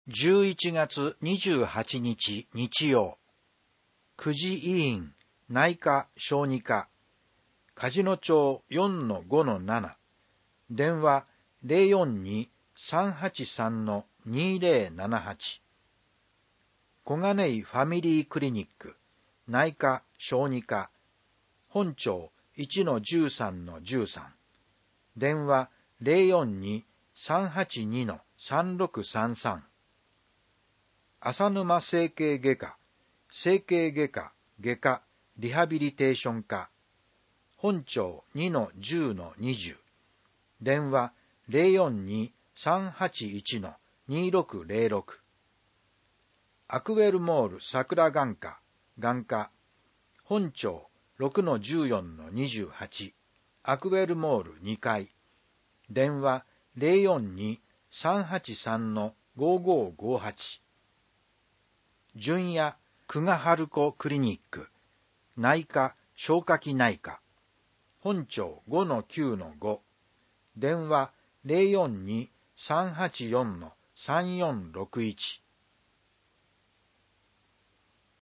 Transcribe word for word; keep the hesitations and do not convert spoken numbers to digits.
じゅういちがつにじゅうはちにち日曜、くじ委員内科小児科、梶野町 よんのごのなな、電話 ゼロよんに さんはちさん にゼロななはち、小金井ファミリークリニック内科小児科、本町 いちのじゅうさんのじゅうさん、電話 ゼロよんに さんはちに さんろくさんさん、浅沼整形外科、整形外科、外科、リハビリテーション科、本町 にのじゅうのにじゅう、電話 ゼロよんに さんはちいち にろくゼロろく、アクウェルモール桜眼科、眼科、本町 ろくのじゅうよんのにじゅうはち、アクウェルモールにかい、電話 ゼロよんに さんはちさん ごごごはち、純也久我春子クリニック内科消化器内科、本町 ごのきゅうのご、電話 ゼロよんに さんはちよん さんよんろくいち、